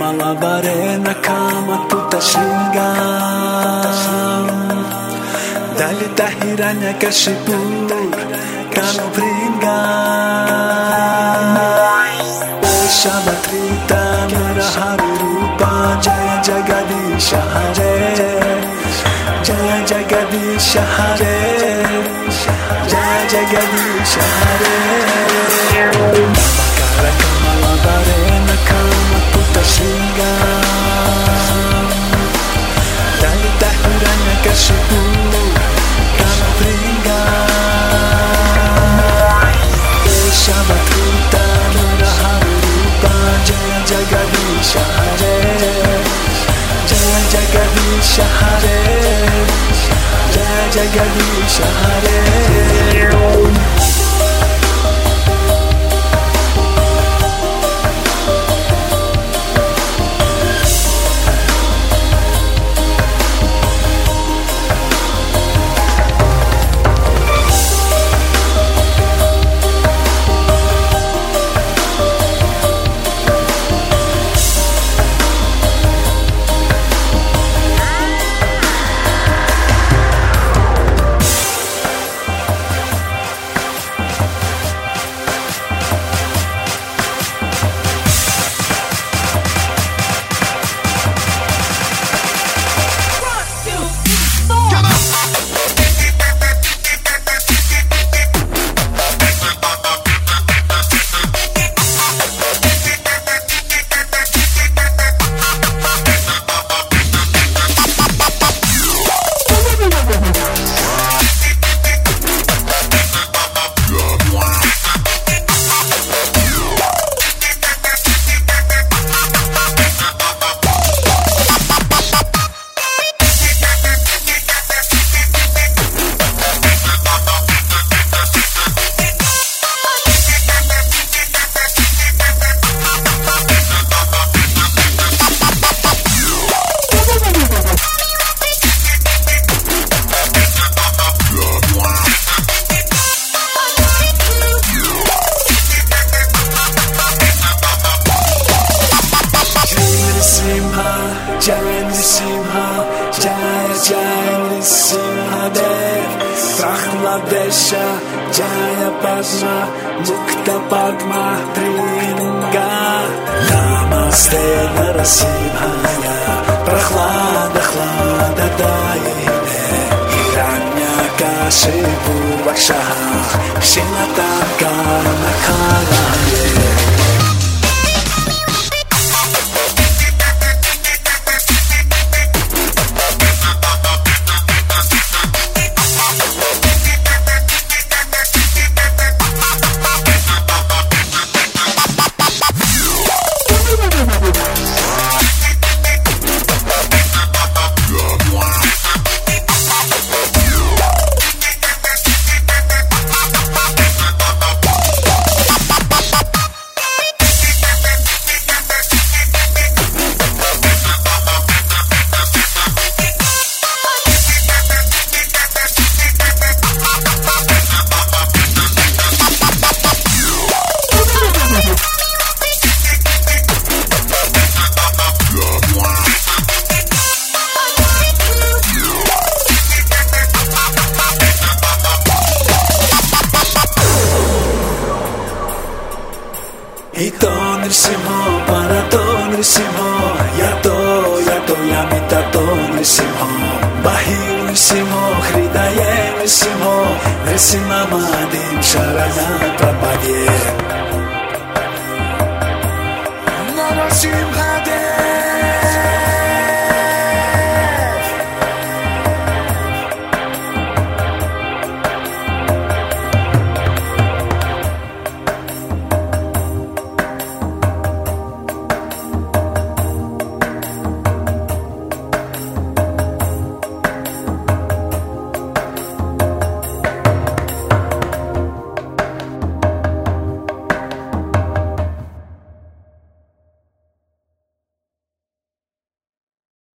Kamala Barena Kama Tuta Shringa Dalita Hiranya Kashipur Kano Bringa Shamatrita Murahari Rupa Jaya Jagadisha Hare Jaya Jagadisha Hare Jaya Jagadisha Hare Namakara Kamala Barena Kama Tuta Shringa Dalita Hiranya Kashipur Kano Bringa Shamatrita Murahari Rupa Jaya Jagadisha Hare Jaya Jagadisha Hare Jaya Jagadisha Hare Jaya Nrisimha, Jaya Jaya Nrisimha Dev, Prahlabdesha, Jaya Padma, Mukta Padma, Tringa, Namaste Narasimhaya, Prahlada Hlada Dayine, Hiranyakashipu Vakshaha, Shinataka Nakharaye. Ito Nrisimho, Parato Nrisimho, Yato Yamitato Nrisimho, Bahir Nrisimho, Hridaye Nrisimho, Nrisimha Mahadev Sharana Prapadye. Narasimha Dev